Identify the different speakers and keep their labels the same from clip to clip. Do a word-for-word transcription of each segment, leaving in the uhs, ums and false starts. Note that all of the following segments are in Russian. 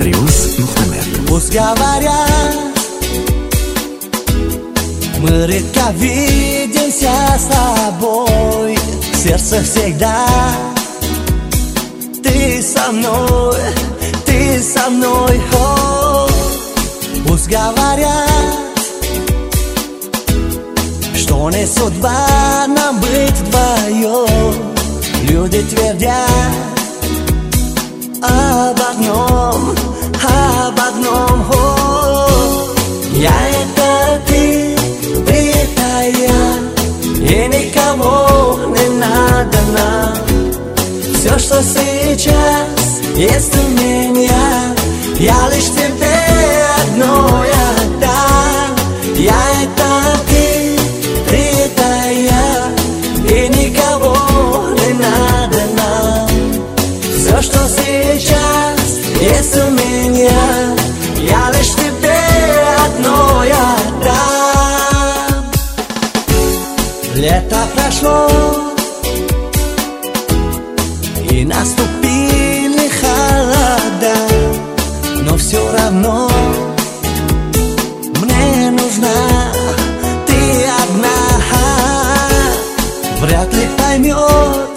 Speaker 1: Плюс Мухтамед.
Speaker 2: Пусть говорят, мы редко видимся с тобой. В сердце всегда ты со мной, ты со мной. О, пусть говорят, что не судьба нам быть вдвоем. Люди твердят об одном, об одном. О, я это ты, ты это я, и никого не надо нам. Все, что сейчас есть у меня, я лишь тебе одно я дам. Я это ты, ты это я, и никого не надо нам. Все, что сейчас есть у меня, я лишь тебе одно я дам. Лето прошло, и наступили холода, но все равно мне нужна ты одна. Вряд ли поймет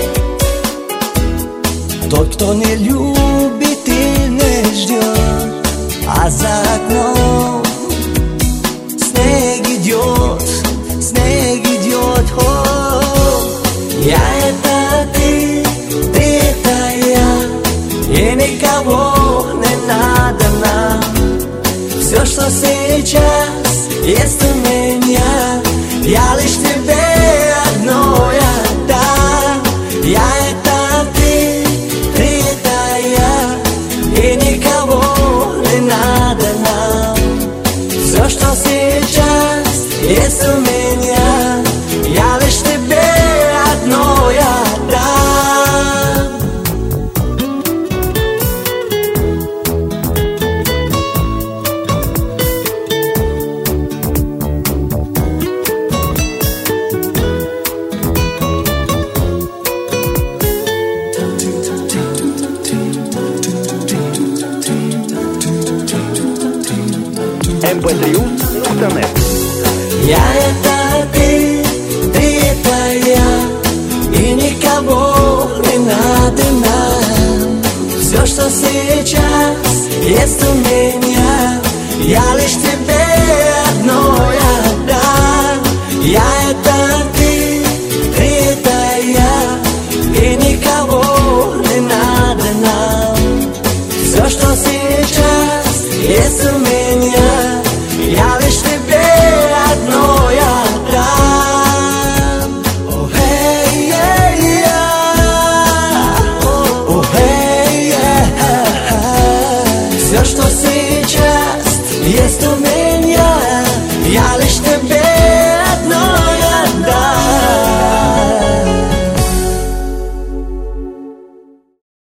Speaker 2: тот, кто не любит и не ждет, а за окном снег идет, снег идет. О, я это ты, ты это я, и никого не надо нам. Все, что сейчас есть у меня, я лишь тебе одно я дам. Я это ты, ты это я, и никого не надо нам. Все, что сейчас есть у меня, я лишь тебе одно я дам.
Speaker 1: эм пэ три Мухтамед.
Speaker 2: Я это ты, ты это я, и никого не надо нам. Все, что сейчас есть у меня, я лишь тебе одно я дам. Я это ты, ты это я, и никого не надо нам. Все, что сейчас есть у меня,